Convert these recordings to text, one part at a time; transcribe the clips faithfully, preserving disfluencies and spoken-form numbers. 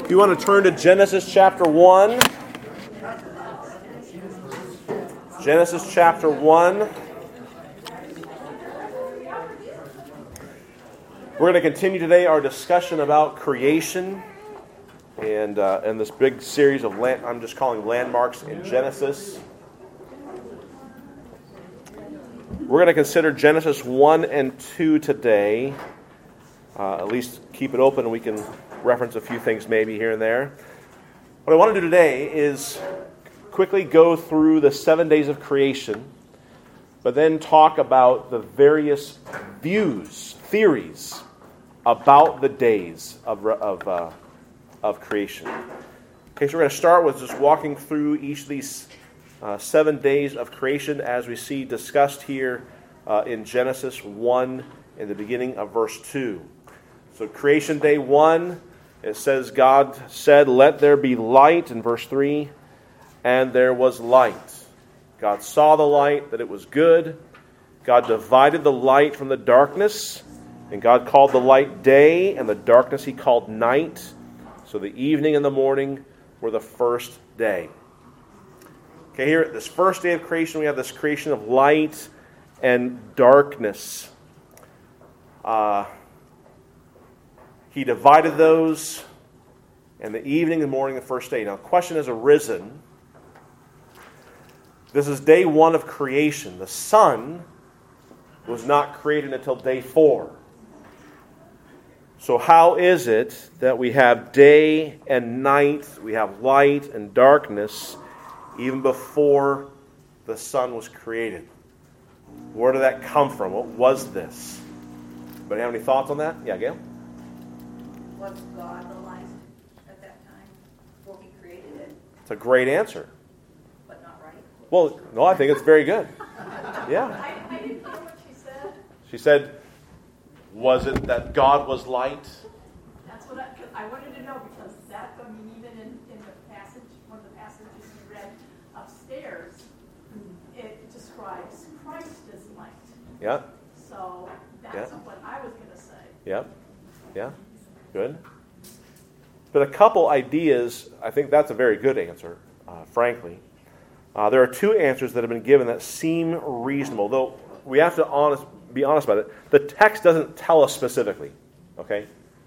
If you want to turn to Genesis chapter one. Genesis chapter one. We're going to continue today our discussion about creation and uh, and this big series of land, I'm just calling landmarks in Genesis. We're going to consider Genesis one and two today. Uh, at least keep it open and we can reference a few things maybe here and there. What I want to do today is quickly go through the seven days of creation, but then talk about the various views, theories about the days of of, uh, of creation. Okay, so we're going to start with just walking through each of these uh, seven days of creation as we see discussed here uh, in Genesis one in the beginning of verse two. So creation day one, it says God said, "Let there be light," in verse three, and there was light. God saw the light, that it was good. God divided the light from the darkness, and God called the light day, and the darkness he called night. So the evening and the morning were the first day. Okay, here at this first day of creation, we have this creation of light and darkness. Uh, he divided those, and the evening and the morning, the first day. Now, the question has arisen. This is day one of creation. The sun was not created until day four. So how is it that we have day and night, we have light and darkness, even before the sun was created? Where did that come from? What was this? Anybody have any thoughts on that? Yeah, Gail? Was God the light at that time before he created it? It's a great answer. But not right? Well, no, I think it's very good. Yeah. I, I didn't hear what she said. She said, was it that God was light? That's what I, I wanted to know, because that, I mean, even in, in the passage, one of the passages you read upstairs, it describes Christ as light. Yeah. So that's Yeah. what I was going to say. Yeah. Yeah. Good. But a couple ideas, I think that's a very good answer, uh, frankly. Uh, there are two answers that have been given that seem reasonable, though we have to honest, be honest about it. The text doesn't tell us specifically, okay?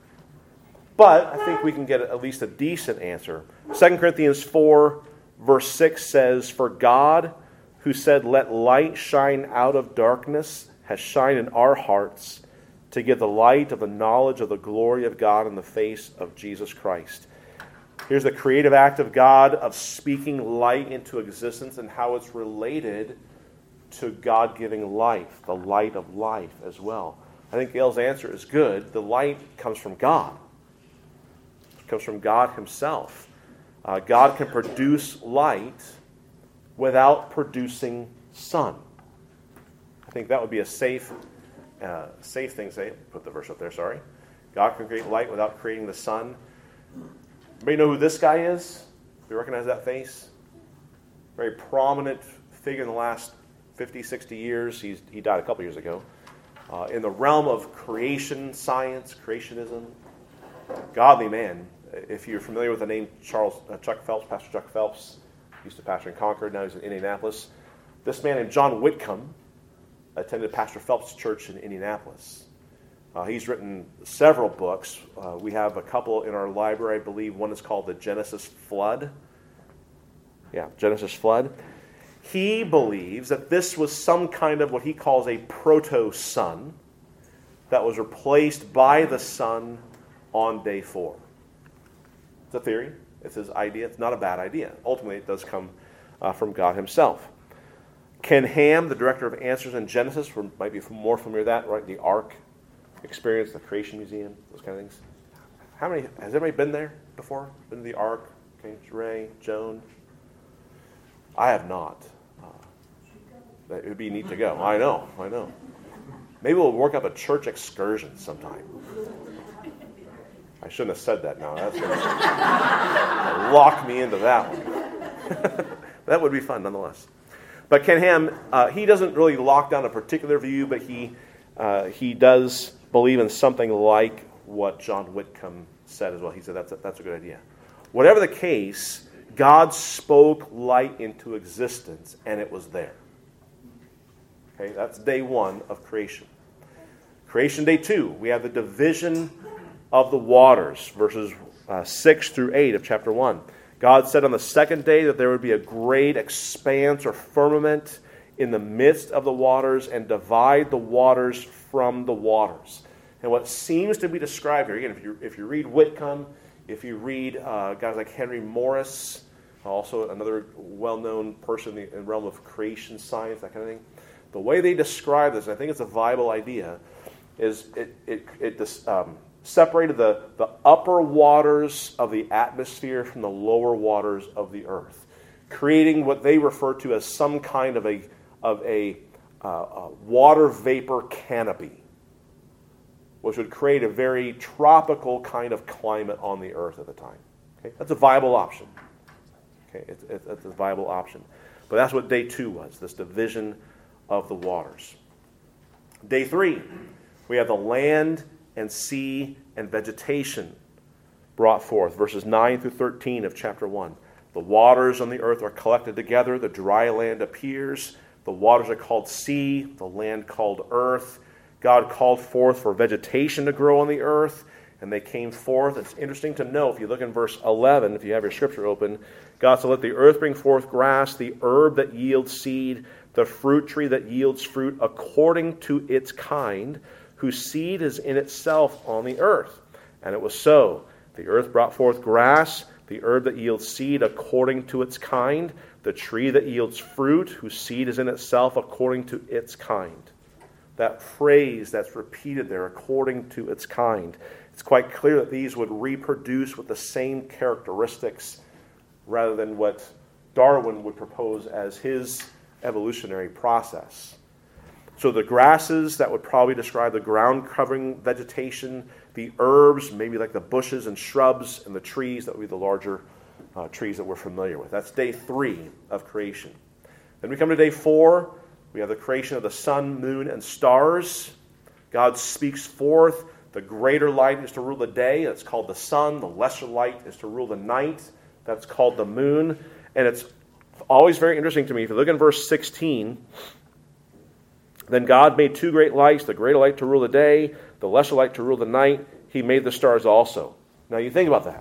But I think we can get at least a decent answer. Second Corinthians four, verse six says, "For God, who said, 'Let light shine out of darkness,' has shined in our hearts to give the light of the knowledge of the glory of God in the face of Jesus Christ." Here's the creative act of God of speaking light into existence and how it's related to God giving life, the light of life as well. I think Gail's answer is good. The light comes from God. It comes from God himself. Uh, God can produce light without producing sun. I think that would be a safe uh, safe thing to say. Put the verse up there, sorry. God can create light without creating the sun. Anybody know who this guy is? Do you recognize that face? Very prominent figure in the last fifty, sixty years. He's, he died a couple years ago. Uh, in the realm of creation science, creationism, godly man. If you're familiar with the name Charles uh, Chuck Phelps, Pastor Chuck Phelps, used to pastor in Concord, now he's in Indianapolis. This man named John Whitcomb attended Pastor Phelps' church in Indianapolis. Uh, he's written several books. Uh, we have a couple in our library, I believe. One is called The Genesis Flood. Yeah, Genesis Flood. He believes that this was some kind of what he calls a proto-sun that was replaced by the sun on day four. It's a theory. It's his idea. It's not a bad idea. Ultimately, it does come uh, from God himself. Ken Ham, the director of Answers in Genesis, might be more familiar with that, right? The Ark experience, the Creation Museum, those kind of things. How many, has everybody been there before? Been to the Ark? Okay, Ray, Joan? I have not. Uh, it would be neat to go. I know, I know. Maybe we'll work up a church excursion sometime. I shouldn't have said that now. That's going to lock me into that one. That would be fun nonetheless. But Ken Ham, uh, he doesn't really lock down a particular view, but he uh, he does believe in something like what John Whitcomb said as well. He said that's a, that's a good idea. Whatever the case, God spoke light into existence, and it was there. Okay, that's day one of creation. Creation day two, we have the division of the waters, verses uh, six through eight of chapter one. God said on the second day that there would be a great expanse or firmament in the midst of the waters and divide the waters from the waters. And what seems to be described here, again, if you if you read Whitcomb, if you read uh, guys like Henry Morris, also another well-known person in the realm of creation science, that kind of thing, the way they describe this, and I think it's a viable idea, is it it it um, separated the, the upper waters of the atmosphere from the lower waters of the earth, creating what they refer to as some kind of a of a, uh, a water vapor canopy, which would create a very tropical kind of climate on the earth at the time. Okay? That's a viable option. Okay, it's, it's, it's a viable option. But that's what day two was, this division of the waters. Day three, we have the land and sea and vegetation brought forth, verses nine through thirteen of chapter one. The waters on the earth are collected together, the dry land appears, the waters are called sea, the land called earth. God called forth for vegetation to grow on the earth, and they came forth. It's interesting to know, if you look in verse eleven, if you have your scripture open, God said, let the earth bring forth grass, the herb that yields seed, the fruit tree that yields fruit according to its kind, whose seed is in itself on the earth. And it was so. The earth brought forth grass, the herb that yields seed according to its kind, the tree that yields fruit, whose seed is in itself according to its kind. That phrase that's repeated there, according to its kind. It's quite clear that these would reproduce with the same characteristics rather than what Darwin would propose as his evolutionary process. So the grasses, that would probably describe the ground-covering vegetation, the herbs, maybe like the bushes and shrubs, and the trees, that would be the larger uh, trees that we're familiar with. That's day three of creation. Then we come to day four. We have the creation of the sun, moon, and stars. God speaks forth. The greater light is to rule the day. That's called the sun. The lesser light is to rule the night. That's called the moon. And it's always very interesting to me. If you look in verse sixteen, then God made two great lights, the greater light to rule the day, the lesser light to rule the night. He made the stars also. Now you think about that.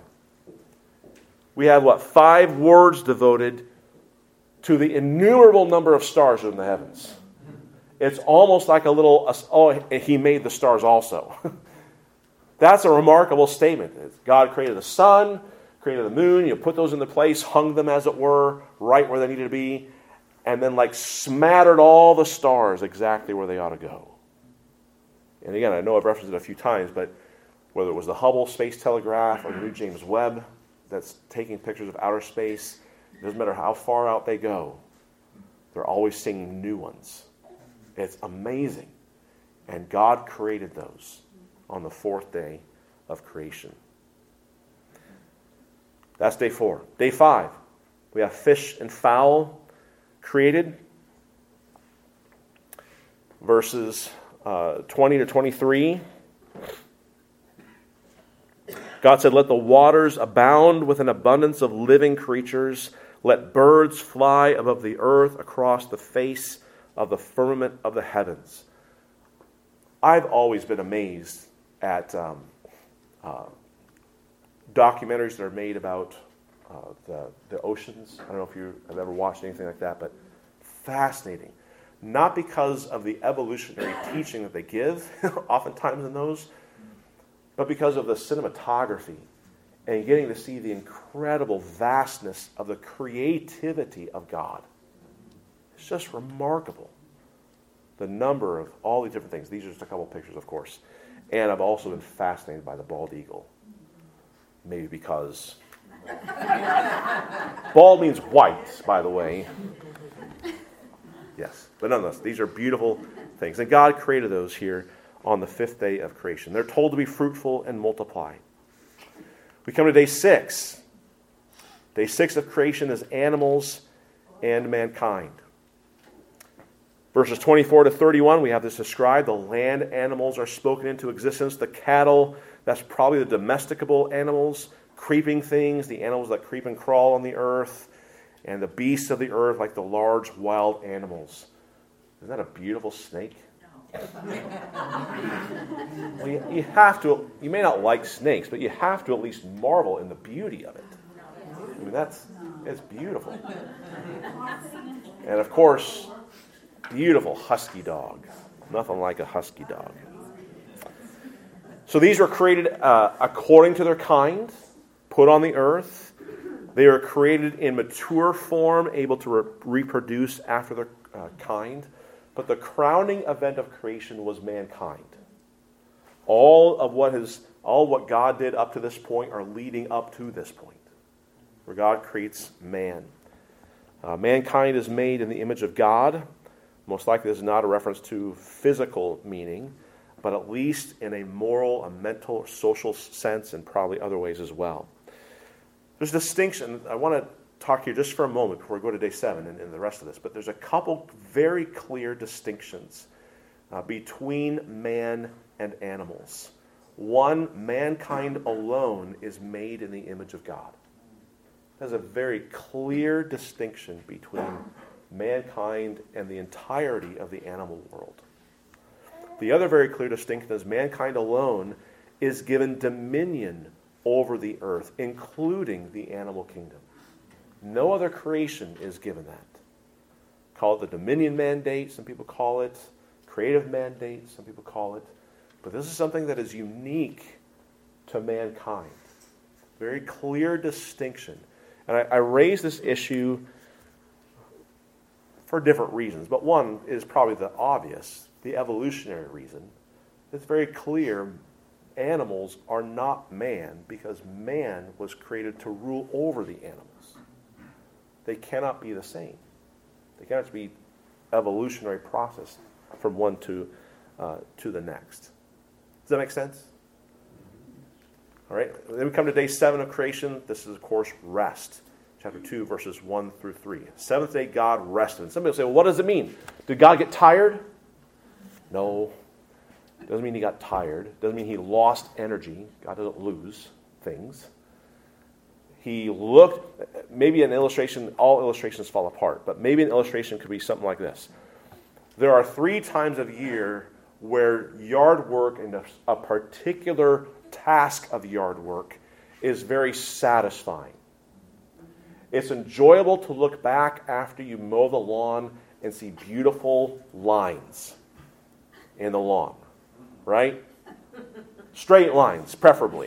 We have, what, five words devoted to the innumerable number of stars in the heavens. It's almost like a little, oh, he made the stars also. That's a remarkable statement. God created the sun, created the moon, you put those into place, hung them, as it were, right where they needed to be, and then like smattered all the stars exactly where they ought to go. And again, I know I've referenced it a few times, but whether it was the Hubble Space Telegraph or the new James Webb that's taking pictures of outer space, it doesn't matter how far out they go, they're always seeing new ones. It's amazing. And God created those on the fourth day of creation. That's day four. Day five, we have fish and fowl created. Verses uh, twenty to twenty-three. God said, let the waters abound with an abundance of living creatures. Let birds fly above the earth across the face of the firmament of the heavens. I've always been amazed at um, uh, documentaries that are made about uh, the, the oceans. I don't know if you have ever watched anything like that, but fascinating. Not because of the evolutionary teaching that they give, oftentimes in those, but because of the cinematography and getting to see the incredible vastness of the creativity of God. It's just remarkable. The number of all these different things. These are just a couple pictures, of course. And I've also been fascinated by the bald eagle. Maybe because... bald means white, by the way. Yes. But nonetheless, these are beautiful things. And God created those here on the fifth day of creation. They're told to be fruitful and multiply. We come to day six. Day six of creation is animals and mankind. Verses twenty-four to thirty-one, we have this described. The land animals are spoken into existence. The cattle, That's probably the domesticable animals, creeping things, the animals that creep and crawl on the earth, and the beasts of the earth, like the large wild animals. Isn't that a beautiful snake? No. Well, you, you have to, you may not like snakes, but you have to at least marvel in the beauty of it. I mean, that's, it's beautiful. And of course, beautiful husky dog. Nothing like a husky dog. So these were created uh, according to their kind, put on the earth. They are created in mature form, able to re- reproduce after their uh, kind. But the crowning event of creation was mankind. All of what has, all what God did up to this point are leading up to this point, where God creates man. Uh, mankind is made in the image of God. Most likely this is not a reference to physical meaning, but at least in a moral, a mental, social sense, and probably other ways as well. There's a distinction. I want to talk here just for a moment before we go to day seven and, and the rest of this, but there's a couple very clear distinctions uh, between man and animals. One, mankind alone is made in the image of God. There's a very clear distinction between mankind and the entirety of the animal world. The other very clear distinction is mankind alone is given dominion over the earth, including the animal kingdom. No other creation is given that. Call it the dominion mandate, some people call it. Creative mandate, some people call it. But this is something that is unique to mankind. Very clear distinction. And I, I raise this issue for different reasons. But one is probably the obvious, the evolutionary reason. It's very clear animals are not man because man was created to rule over the animals. They cannot be the same. They cannot be evolutionary process from one to uh, to the next. Does that make sense? All right. Then we come to day seven of creation. This is, of course, rest. Chapter two, verses one through three. Seventh day, God rested. And somebody will say, well, what does it mean? Did God get tired? No. Doesn't mean he got tired. Doesn't mean he lost energy. God doesn't lose things. He looked, maybe an illustration, all illustrations fall apart, but maybe an illustration could be something like this. There are three times of year where yard work and a, a particular task of yard work is very satisfying. It's enjoyable to look back after you mow the lawn and see beautiful lines in the lawn, right? Straight lines, preferably.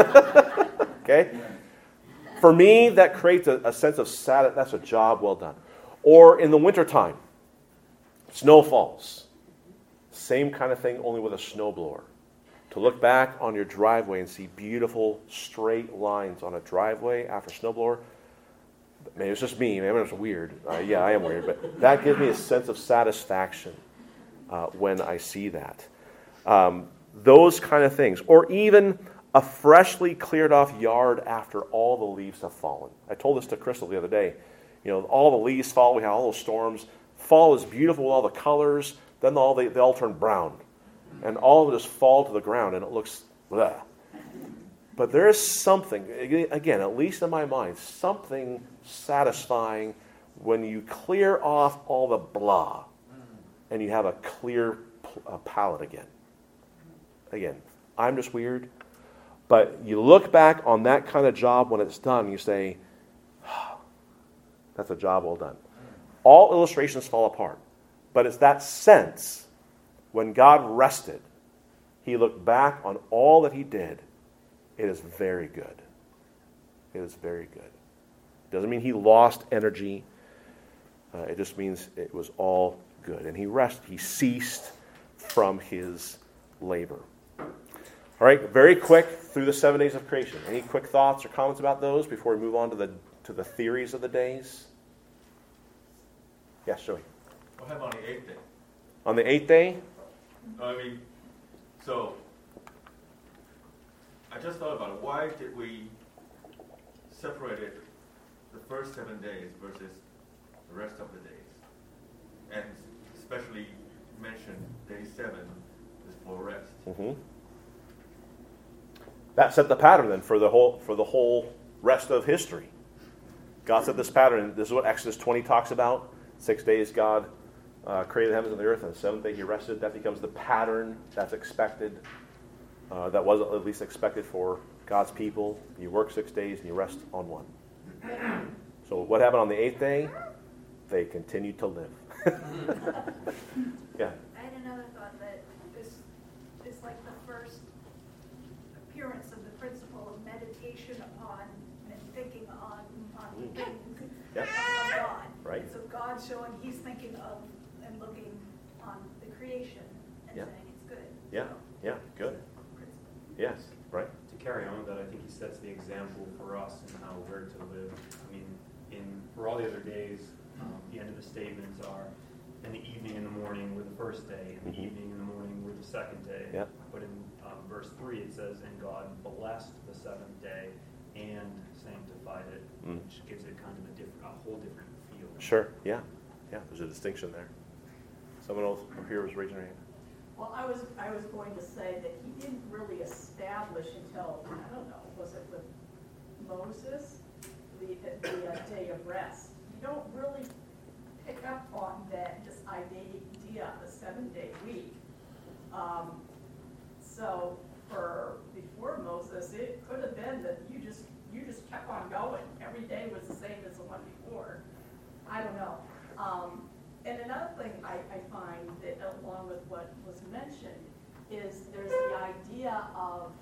Okay? For me, that creates a, a sense of satisfaction. That's a job well done. Or in the wintertime, snow falls. Same kind of thing, only with a snowblower. To look back on your driveway and see beautiful straight lines on a driveway after snowblower. Maybe it's just me. Maybe it's weird. Uh, yeah, I am weird. But that gives me a sense of satisfaction uh, when I see that. Um, those kind of things. Or even a freshly cleared off yard after all the leaves have fallen. I told this to Crystal the other day. You know, all the leaves fall. We have all those storms. Fall is beautiful with all the colors. Then all they, they all turn brown. And all of it just fall to the ground, and it looks bleh. But there is something, again, at least in my mind, something satisfying when you clear off all the blah and you have a clear uh, palette again. Again, I'm just weird. But you look back on that kind of job when it's done, you say, oh, that's a job well done. All illustrations fall apart. But it's that sense, when God rested, he looked back on all that he did. It is very good. It is very good. Doesn't mean he lost energy. Uh, it just means it was all good. And he rested. He ceased from his labor. All right, very quick through the seven days of creation. Any quick thoughts or comments about those before we move on to the to the theories of the days? Yes, Joey. What happened on the eighth day? On the eighth day? I mean, so I just thought about it. Why did we separate it the first seven days versus the rest of the days? And especially mention day seven is for rest. Mm-hmm. that set the pattern then for the whole for the whole rest of history. God set this pattern, and this is what Exodus twenty talks about. Six days God uh, created the heavens and the earth, and the seventh day he rested. That becomes the pattern that's expected, uh, that was at least expected for God's people. You work six days and you rest on one. So what happened on the eighth day? They continued to live. Yeah. I had another thought that this is like the first appearance of the principle of meditation upon and thinking on, on Mm. things Yeah. of God. Right. So God's showing he's thinking of and looking on the creation and Yeah. saying it's good. Yeah. Yeah. Good. Principle. Yes. Right. To carry on with that, I think he sets the example for us in how we're to live. I mean, in for all the other days, um, the end of the statements are, in the evening and the morning were the first day, and the Mhm. evening and the morning were the second day. Yeah. But in um, verse three it says, and God blessed the seventh day and sanctified it, Mm. which gives it kind of a different, a whole different feel. Sure. Yeah. Yeah. There's a distinction there. Someone else up here was raising their hand. Well, I was, I was going to say that he didn't really establish until, I don't know, was it with Moses, the, the uh, day of rest? You don't really pick up on that, this idea of the seven-day week. Um, so for, before Moses, it could have been that you just, you just kept on going. Every day was the same as the one before. I don't know. Um, And another thing I, I find that along with what was mentioned is there's the idea of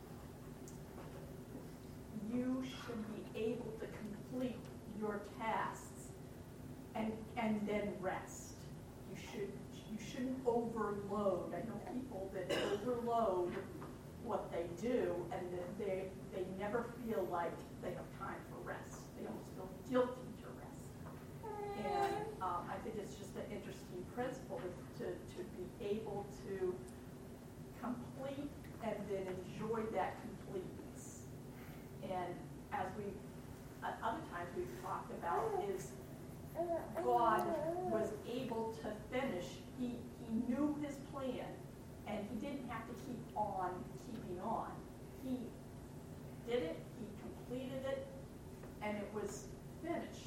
you should be able to complete your tasks and and then rest. You should you shouldn't overload. I know people that overload what they do and that they they never feel like they have time for rest. They almost feel guilty to rest. And um, I think it's just an interesting principle to, to be able to complete and then enjoy that completeness. And as we, at other times we've talked about is God was able to finish. He, he knew his plan and he didn't have to keep on keeping on. He did it, he completed it, and it was finished.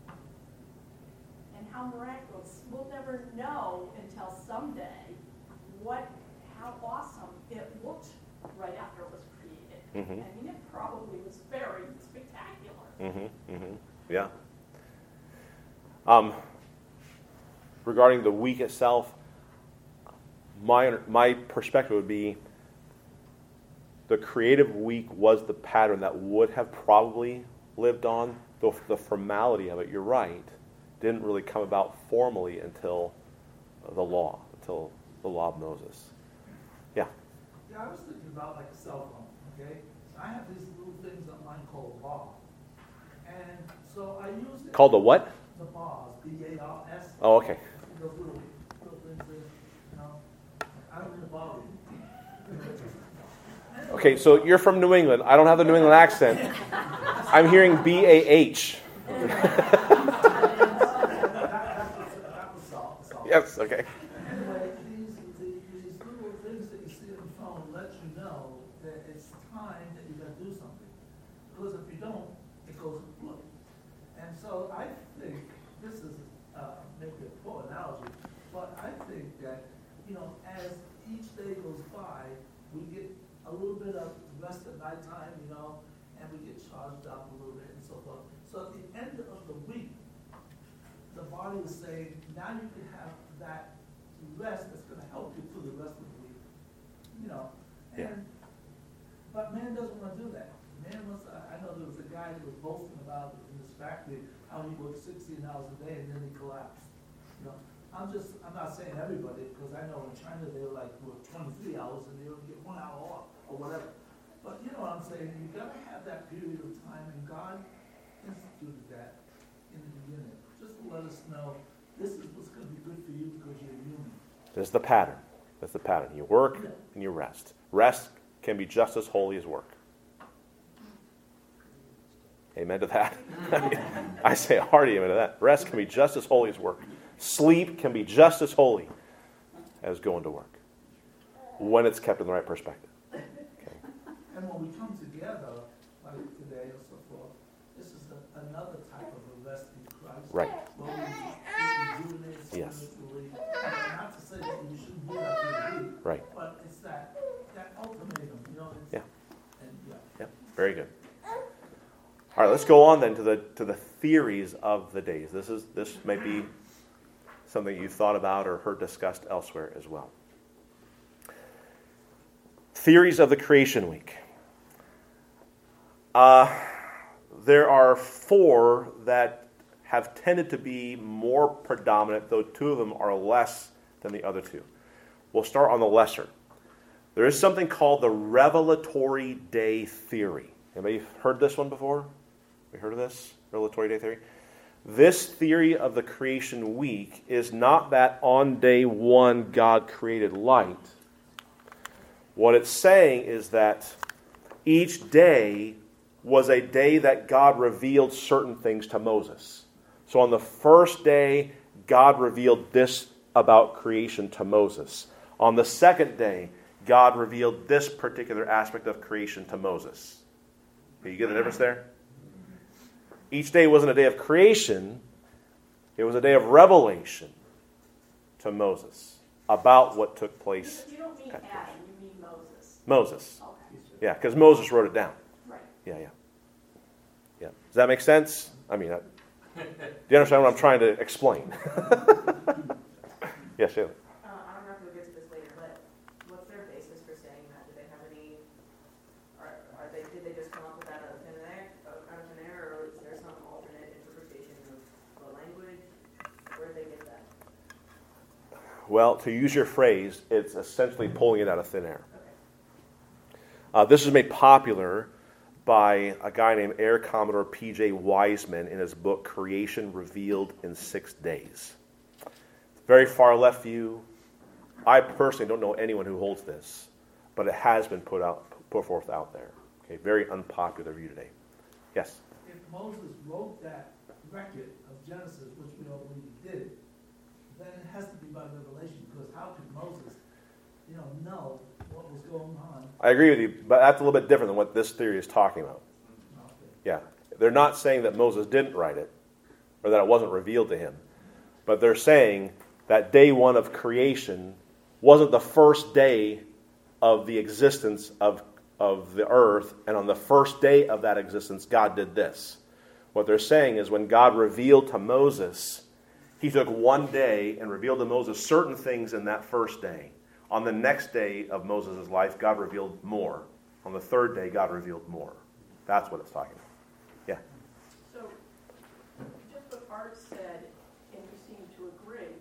And how miraculous. We'll never know until someday what, how awesome it looked right after it was created. Mm-hmm. I mean, it probably was very spectacular. Mm-hmm. Mm-hmm. Yeah. Um, regarding the week itself, my my perspective would be the creative week was the pattern that would have probably lived on. The, the formality of it, you're right, didn't really come about formally until the law, until the law of Moses. Yeah. Yeah, I was thinking about like a cell phone, okay? I have these little things on mine called law. And so I use it. Called the what? The bars, B A R S. Oh, okay. Those little, little things there, you know. I don't mean to bother you. Okay, so you're from New England. I don't have the New England accent. I'm hearing B A H. Yes, okay. Anyway, these, these, these little things that you see on the phone let you know that it's time that you got to do something. Because if you don't, it goes blue. And so I think, this is uh, maybe a poor analogy, but I think that, you know, as each day goes by, we get a little bit of rest at nighttime, you know, and we get charged up a little bit and so forth. So at the end of the week, the body was saying, now you can have that rest that's going to help you through the rest of the week. You know, and, yeah. But man doesn't want to do that. Man wants, I know there was a guy that was boasting about in this factory how he worked sixteen hours a day and then he collapsed. You know, I'm just, I'm not saying everybody, because I know in China they were like work twenty-three hours and they would get one hour off or whatever. But you know what I'm saying? You got to have that period of time, and God instituted that in the beginning, just to let us know this is what's going to be good for you because you're human. This is the pattern. That's the pattern. You work yeah. and you rest. Rest can be just as holy as work. Amen to that. I say a hearty amen to that. Rest can be just as holy as work. Sleep can be just as holy as going to work when it's kept in the right perspective. Okay. And when we come together, like today or so forth, this is a, another type of a rest in Christ. Right. Where we, we rejuvenate Yes. spiritually. And not to say that we shouldn't do that through the week, Right. but it's that, that ultimatum, you know. It's, Yeah. And, yeah. Yeah. Very good. All right, let's go on then to the to the theories of the days. This is this may be something you've thought about or heard discussed elsewhere as well. Theories of the creation week. Uh, there are four that have tended to be more predominant, though two of them are less than the other two. We'll start on the lesser. There is something called the revelatory day theory. Anybody heard this one before? We heard of this? Revelatory day theory? This theory of the creation week is not that on day one God created light. What it's saying is that each day was a day that God revealed certain things to Moses. So on the first day, God revealed this about creation to Moses. On the second day, God revealed this particular aspect of creation to Moses. Okay, you get the difference there? Each day wasn't a day of creation. It was a day of revelation to Moses about what took place. You don't mean Adam, you mean Moses. Moses. Okay, Yeah, because Moses wrote it down. right. Yeah, yeah. Yeah. Does that make sense? I mean, I, do you understand what I'm trying to explain? Yes, Shayla. Uh, I don't know if we'll get to this later, but what's their basis for saying that? Do they have any, are, are they, did they just come up with that out of thin air, out of thin air, or is there some alternate interpretation of the language? Where did they get that? Well, to use your phrase, it's essentially pulling it out of thin air. Okay. Uh, this is made popular by a guy named Air Commodore P J Wiseman in his book, Creation Revealed in Six Days. Very far left view. I personally don't know anyone who holds this, but it has been put out, put forth out there. Okay, very unpopular view today. Yes? If Moses wrote that record of Genesis, which we all believe he did, then it has to be by revelation, because how could Moses, you know, know what was going on? I agree with you, but that's a little bit different than what this theory is talking about. Okay. Yeah. They're not saying that Moses didn't write it, or that it wasn't revealed to him, but they're saying that day one of creation wasn't the first day of the existence of, of the earth, and on the first day of that existence, God did this. What they're saying is when God revealed to Moses, he took one day and revealed to Moses certain things in that first day. On the next day of Moses' life, God revealed more. On the third day, God revealed more. That's what it's talking about. Yeah. So, just what Art said, and you seem to agree,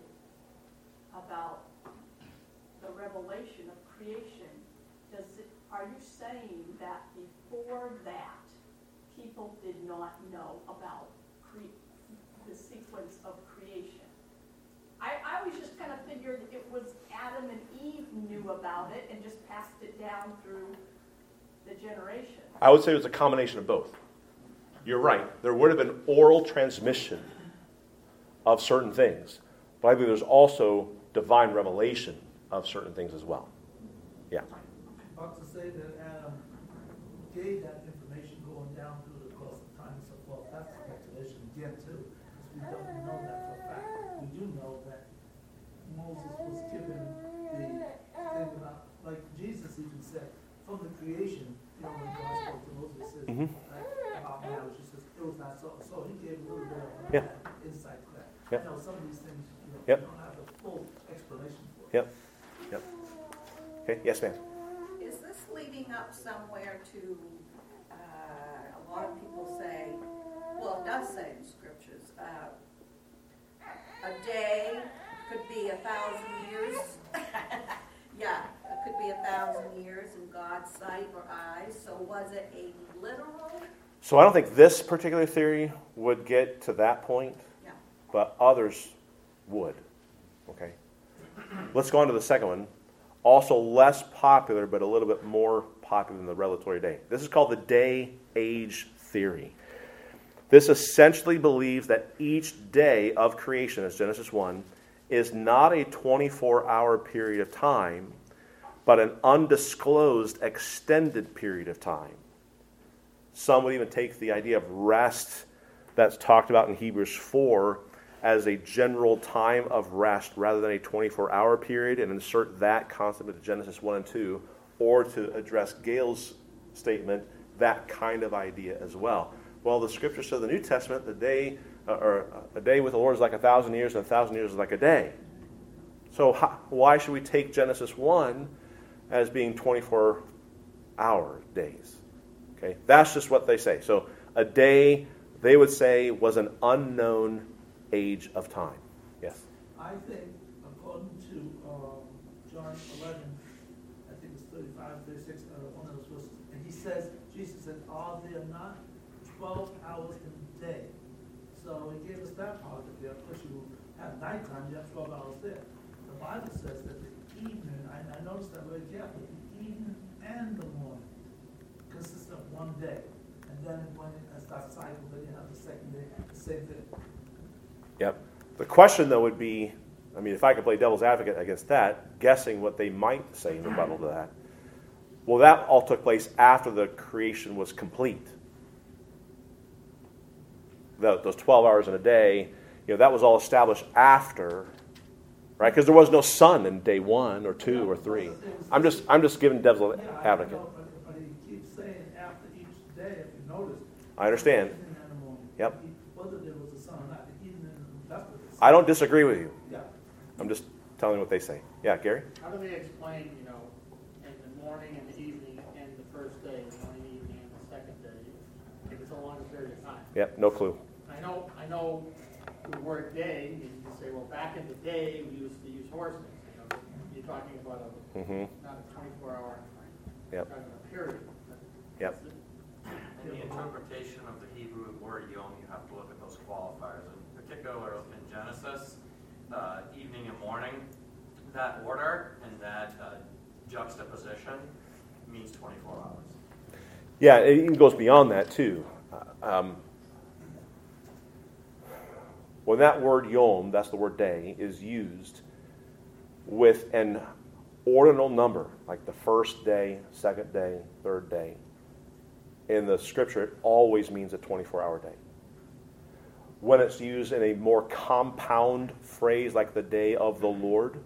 about the revelation of creation, does it, are you saying that before that, people did not know about cre- the sequence of creation? I, I always just kind of figured it was Adam and Eve knew about it and just passed it down through the generation. I would say it was a combination of both. You're right. There would have been oral transmission of certain things. But I believe there's also divine revelation of certain things as well. Yeah. About to say that Adam gave that information going down through the course of time and so forth, that's speculation again too, because we don't know that for a fact. We do know that Moses was given the thing about, like Jesus even said, from the creation, you know, when God spoke to Moses, it says, Mhm. like, about marriage, it says, it was not so. So he gave a little bit of Yeah. uh, insight to that. Yep. You know, some of these things, you know, Yep. we don't have the full explanation for. Yep. Yep. Okay. Yes, ma'am. Is this leading up somewhere to, uh, a lot of people say, well, it does say in scriptures, uh, a day could be a thousand years. Yeah, it could be a thousand years in God's sight or eyes. So was it a literal? So I don't think this particular theory would get to that point, Yeah. but others would. Okay. Let's go on to the second one. Also less popular, but a little bit more popular than the revelatory day. This is called the day-age theory. This essentially believes that each day of creation, as Genesis one, is not a twenty-four hour period of time, but an undisclosed extended period of time. Some would even take the idea of rest that's talked about in Hebrews four as a general time of rest rather than a twenty-four hour period, and insert that concept into Genesis one and two, or to address Gail's statement, that kind of idea as well. Well, the scripture says in the New Testament, the day, uh, or a day with the Lord is like a thousand years, and a thousand years is like a day. So how, why should we take Genesis one as being twenty-four hour days? Okay, that's just what they say. So a day, they would say, was an unknown age of time. Yes? I think, according to um, John eleven, I think it's thirty-five, thirty-six, uh, one of those verses, and he says, Jesus said, are there not twelve hours in the day? So he gave us that part of it. Of course, you have nighttime, you have twelve hours there. The Bible says that the evening, I, I noticed that very carefully, the evening and the morning consists of one day. And then when it starts cycle, then you have the second day, the same thing. Yep. The question, though, would be, I mean, if I could play devil's advocate against that, guessing what they might say in rebuttal to that. Well, that all took place after the creation was complete. The, those twelve hours in a day, you know, that was all established after, right? Because there was no sun in day one or two or three. I'm just, I'm just giving devil's Yeah, I advocate. know, but, but he keeps saying after each day, if you notice. I understand. evening and the morning. Yep. Whether there was a sun or not, the evening, that's what it's. I don't disagree with you. Yeah. I'm just telling you what they say. Yeah, Gary? How do we explain, you know, in the morning and the evening and the first day, the morning, evening, and the second day, if it's a longer period of time? Yep, no clue. I know, I know the word day, you can say, well, back in the day, we used to use horses, you know, you're talking about a, Mm-hmm. not a twenty-four hour, Yep. you're talking about a period. Yep. In the interpretation of the Hebrew word yom, you have to look at those qualifiers. In particular, in Genesis, uh, evening and morning, that order and that uh, juxtaposition means twenty-four hours. Yeah, it even goes beyond that, too. Um, when that word yom, that's the word day, is used with an ordinal number, like the first day, second day, third day, in the scripture, it always means a twenty-four hour day. When it's used in a more compound phrase like the day of the Lord,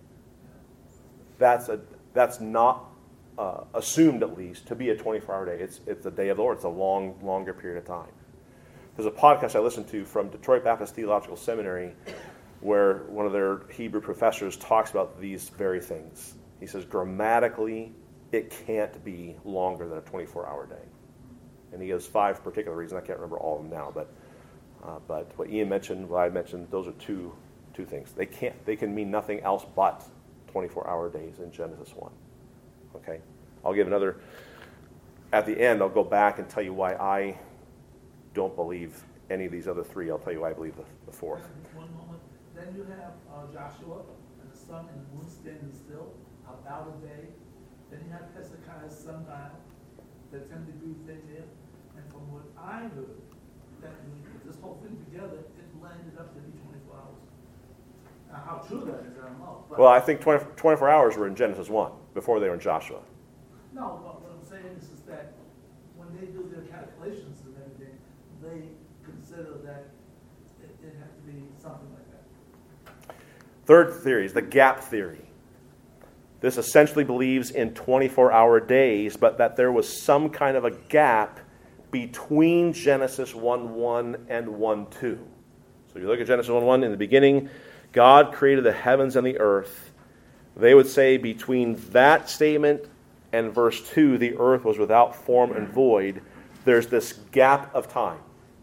that's a that's not uh, assumed, at least, to be a twenty-four hour day. It's it's the day of the Lord. It's a long, longer period of time. There's a podcast I listened to from Detroit Baptist Theological Seminary where one of their Hebrew professors talks about these very things. He says, grammatically, it can't be longer than a twenty-four hour day. And he gives five particular reasons. I can't remember all of them now, but uh, but what Ian mentioned, what I mentioned, those are two two things. They can't. They can mean nothing else but twenty-four hour days in Genesis one. Okay, I'll give another. At the end, I'll go back and tell you why I don't believe any of these other three. I'll tell you why I believe the, the fourth. One moment. Then you have uh, Joshua and the sun and the moon standing still about a day. Then you have Hezekiah's sundial, the ten degree thing there. And from what I heard, that when you put this whole thing together, it landed up to be twenty-four hours. Now, how true that is, I don't know. But Well, I think twenty, twenty-four hours were in Genesis one before they were in Joshua. no, but what I'm saying is, is that when they do their calculations and everything, they consider that it, it had to be something like that. Third theory is the gap theory. This essentially believes in twenty-four hour days, but that there was some kind of a gap between Genesis one one and one two. So if you look at Genesis one one, in the beginning, God created the heavens and the earth. They would say between that statement and verse two, the earth was without form and void. There's this gap of time,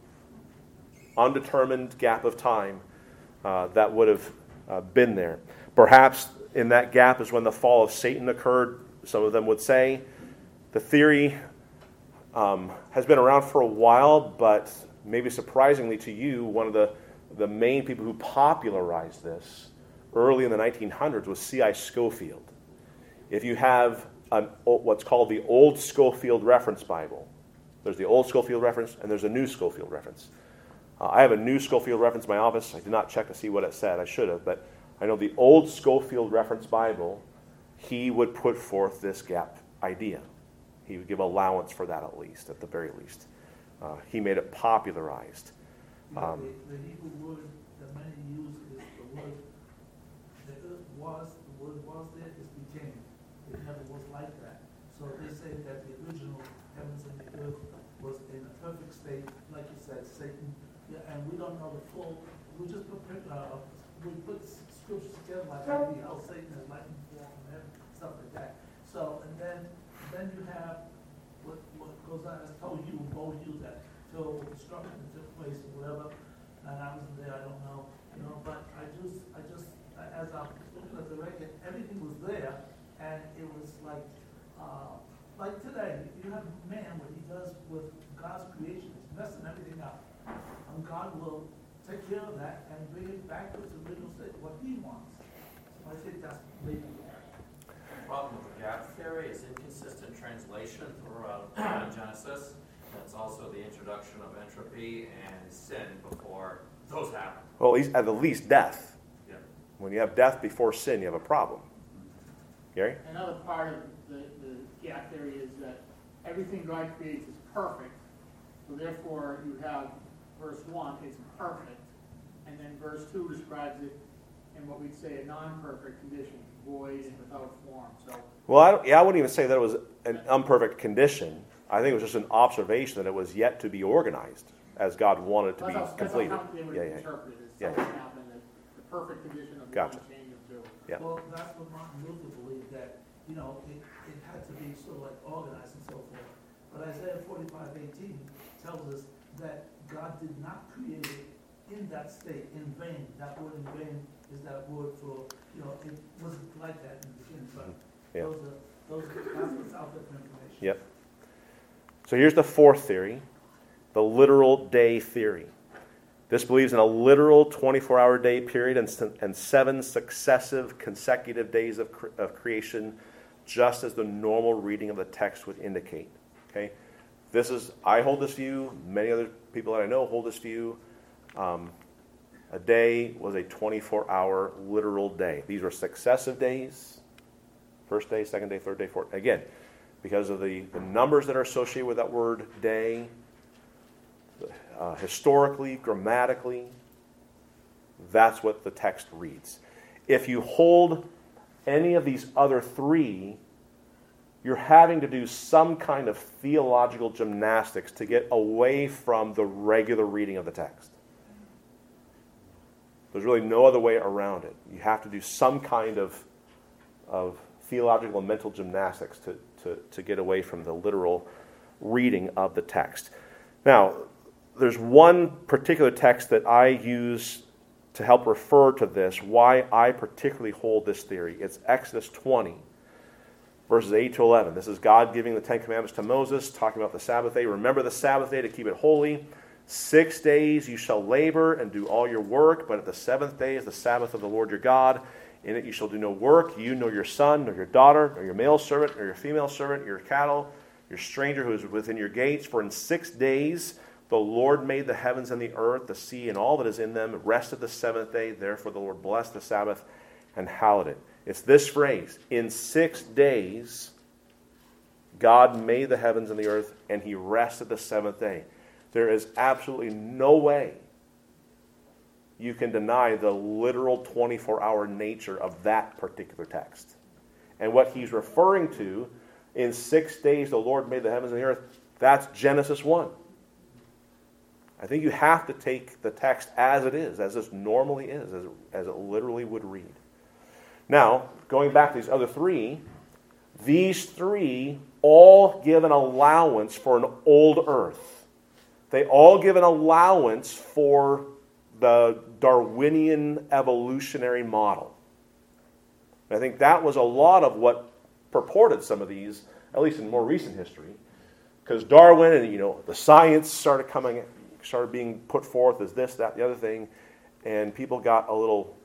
undetermined gap of time uh, that would have uh, been there. Perhaps in that gap is when the fall of Satan occurred, some of them would say. The theory um, has been around for a while, but maybe surprisingly to you, one of the, the main people who popularized this early in the nineteen hundreds was C I Scofield. If you have an, what's called the Old Scofield Reference Bible, there's the Old Scofield Reference and there's a New Scofield Reference. Uh, I have a New Scofield Reference in my office. I did not check to see what it said. I should have, but I know the Old Scofield Reference Bible, he would put forth this gap idea. He would give allowance for that at least, at the very least. Uh, he made it popularized. You know, Um, the, the Hebrew word that many use is the word, the earth was, the word was there, is became. It never was like that. So they say that the original heavens and the earth was in a perfect state, like you said, Satan. Yeah, and we don't know the full, we just put, uh, we put scriptures together like that, how Satan is lightning form and heaven, stuff like that. So, and then, then you have what, what goes on, I told you, both you that till destruction took place or whatever, and I wasn't there, I don't know, you know, but I just, I just, as I'm looking at the record, everything was there, and it was like, uh, like today, you have man, what he does with God's creation, he's messing everything up, and God will take care of that and bring it back to its original state, what he wants. So I think that's maybe The problem with the gap theory is inconsistent translation throughout Genesis. That's also the introduction of entropy and sin before those happen. Well, at least, at the least death. Yeah. When you have death before sin, you have a problem. Gary? Another part of the, the gap theory is that everything God creates is perfect, so therefore you have verse one, it's perfect, and then verse two describes it in what we'd say a non-perfect condition, void and without form. So, Well, I don't, yeah, I wouldn't even say that it was an imperfect condition. I think it was just an observation that it was yet to be organized as God wanted it to that's be how, that's completed. how they would Yeah, yeah. interpret it. Yeah. Something happened, that the perfect condition of Gotcha. one change of two. Yeah. Well, that's what Martin Luther believed, that, you know, it, it had to be sort of like organized and so forth. But Isaiah forty-five eighteen tells us that God did not create it in that state, in vain. That word in vain is that word for, you know, it wasn't like that in the beginning, but Yeah. those are, those are, that's what's out there for information. Yep. So here's the fourth theory, the literal day theory. This believes in a literal twenty-four hour day period and, and seven successive consecutive days of, cre- of creation, just as the normal reading of the text would indicate. Okay, this is, I hold this view, many other people that I know hold this view. Um, a day was a twenty-four hour literal day. These were successive days, first day, second day, third day, fourth. Again, because of the, the numbers that are associated with that word day, uh, historically, grammatically, that's what the text reads. If you hold any of these other three, you're having to do some kind of theological gymnastics to get away from the regular reading of the text. There's really no other way around it. You have to do some kind of, of theological and mental gymnastics to, to, to get away from the literal reading of the text. Now, there's one particular text that I use to help refer to this, why I particularly hold this theory. It's Exodus twenty, verses eight to eleven. This is God giving the Ten Commandments to Moses, talking about the Sabbath day. Remember the Sabbath day to keep it holy. Six days you shall labor and do all your work, but at the seventh day is the Sabbath of the Lord your God. In it you shall do no work, you nor your son, nor your daughter, nor your male servant, nor your female servant, your cattle, your stranger who is within your gates. For in six days the Lord made the heavens and the earth, the sea, and all that is in them, rested the seventh day. Therefore the Lord blessed the Sabbath and hallowed it. It's this phrase, in six days God made the heavens and the earth, and he rested the seventh day. There is absolutely no way you can deny the literal twenty-four hour nature of that particular text. And what he's referring to, in six days the Lord made the heavens and the earth, that's Genesis one. I think you have to take the text as it is, as it normally is, as it, as it literally would read. Now, going back to these other three, these three all give an allowance for an old earth. They all give an allowance for the Darwinian evolutionary model. And I think that was a lot of what purported some of these, at least in more recent history, because Darwin and, you know, the science started coming, started being put forth as this, that, the other thing, and people got a little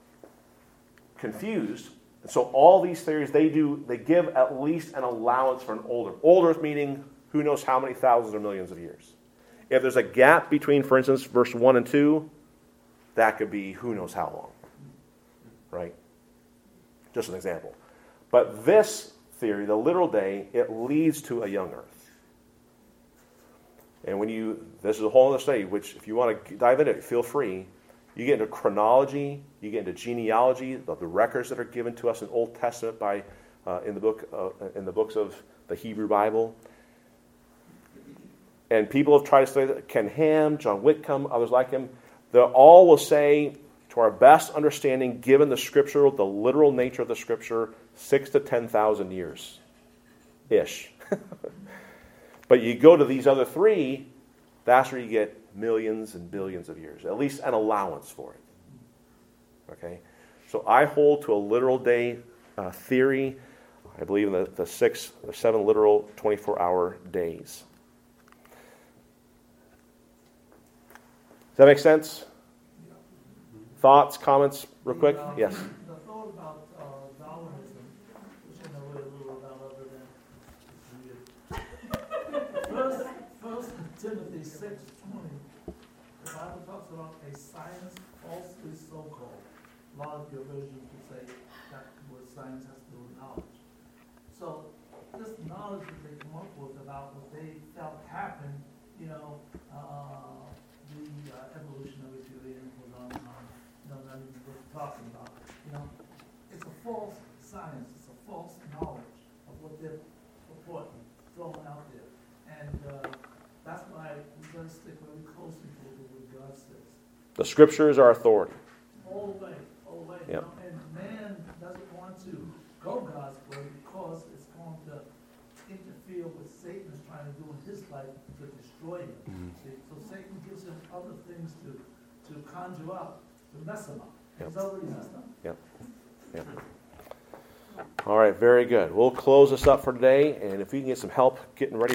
confused. And so all these theories, they do, they give at least an allowance for an old earth. Old earth meaning who knows how many thousands or millions of years. If there's a gap between, for instance, verse one and two, that could be who knows how long. Right? Just an example. But this theory, the literal day, it leads to a young earth. And when you, this is a whole other study, which if you want to dive into it, feel free. You get into chronology, you get into genealogy, the, the records that are given to us in Old Testament by uh, in the book uh, in the books of the Hebrew Bible. And people have tried to study that. Ken Ham, John Whitcomb, others like him. They all will say, to our best understanding, given the scriptural, the literal nature of the scripture, six to ten thousand years, ish. But you go to these other three, that's where you get millions and billions of years, at least an allowance for it. Okay, so I hold to a literal day uh, theory. I believe in the, the six or seven literal twenty-four hour days. Does that make sense? Thoughts, comments, real quick? The, um, Yes. The thought about uh, Darwinism, which I know very little about other than first, first Timothy six twenty, the Bible talks about a science falsely so-called. A lot of your versions would say that word science has to do with knowledge. So this knowledge that they come up with about what they felt happened, you know, uh, the uh, evolutionary theory and goes on and on. You know, not even what we're talking about. You know, it's a false science. It's a false knowledge of what they're purporting, throwing out there. And uh, that's why we've got to stick very closely to what God says. The scriptures are authority. All the way, all the way. Yep. You know, and man doesn't want to go God's way because it's going to interfere with Satan's trying to do in his life to destroy him. Mm-hmm. See? So Satan gives him other things to, to conjure up, to mess him up. Yep. He's already messed up. Yep. Yep. All right, very good. We'll close this up for today, and if we can get some help getting ready